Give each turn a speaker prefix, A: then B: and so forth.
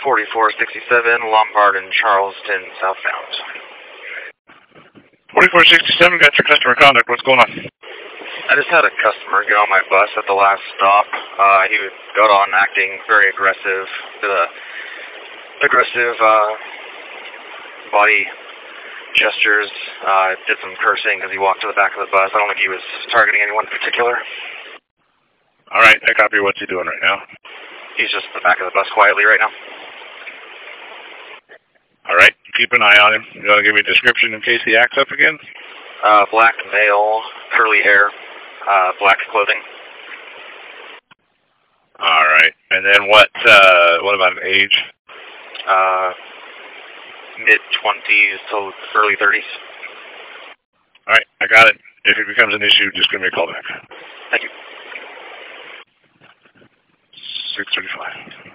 A: 4467 Lombard and Charleston southbound.
B: 4467, got your customer conduct. What's going on?
A: I just had a customer get on my bus at the last stop. He got on acting very aggressive, did a aggressive body gestures, did some cursing as he walked to the back of the bus. I don't think he was targeting anyone in particular.
B: All right, I copy. What's he doing right now?
A: He's just at the back of the bus quietly right now.
B: All right, keep an eye on him. You want to give me a description in case he acts up again?
A: Black male, curly hair, black clothing.
B: All right, and then what about an age?
A: Mid-20s to early 30s.
B: All right, I got it. If it becomes an issue, just give me a call back.
A: Thank you.
B: 635.